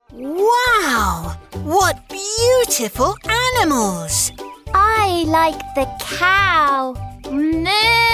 Wow! What beautiful animals! I like the cow. Moo!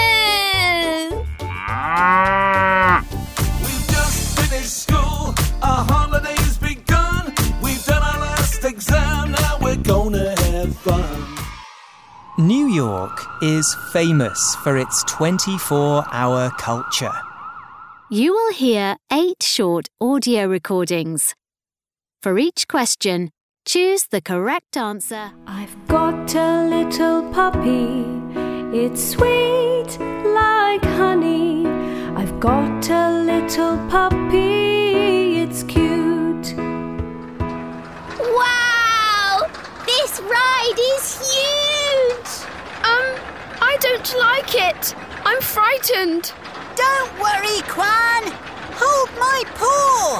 We've just finished school, our holiday's begun. We've done our last exam, now we're gonna have fun. New York is famous for its 24-hour culture. You will hear 8 short audio recordings. For each question, choose the correct answer. I've got a little puppy, it's sweet like honey. I've got a little puppy, it's cute. Wow! This ride is huge! I don't like it. I'm frightened. Don't worry, Quan! Hold my paw!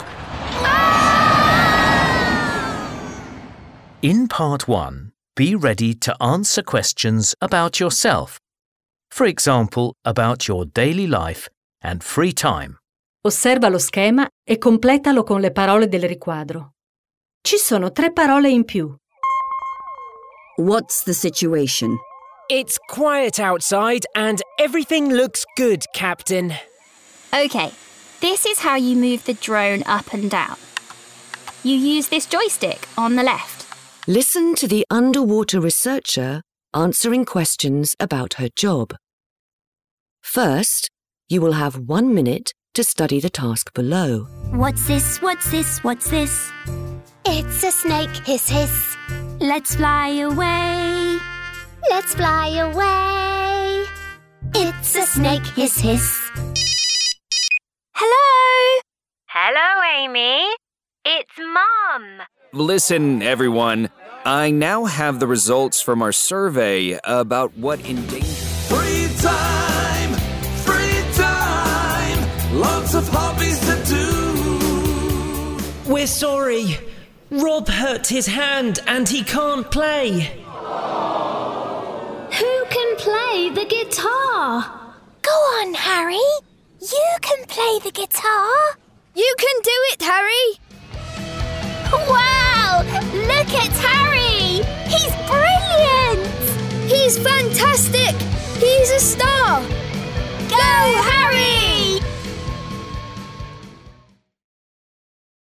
In part 1, be ready to answer questions about yourself. For example, about your daily life and free time. Osserva lo schema e completalo con le parole del riquadro. Ci sono 3 parole in più. What's the situation? It's quiet outside and everything looks good, Captain. Okay, this is how you move the drone up and down. You use this joystick on the left. Listen to the underwater researcher answering questions about her job. First, you will have 1 minute to study the task below. What's this? What's this? What's this? It's a snake, hiss, hiss. Let's fly away. Let's fly away. It's a snake, hiss, hiss. Hello? Hello, Amy. It's Mom. Listen, everyone. I now have the results from our survey about what endangered... Free time! Free time! Lots of hobbies to do! We're sorry. Rob hurt his hand and he can't play. Who can play the guitar? Go on, Harry. You can play the guitar. You can do it, Harry. Wow! Look at Harry! He's brilliant! He's fantastic. He's a star. Go, Harry!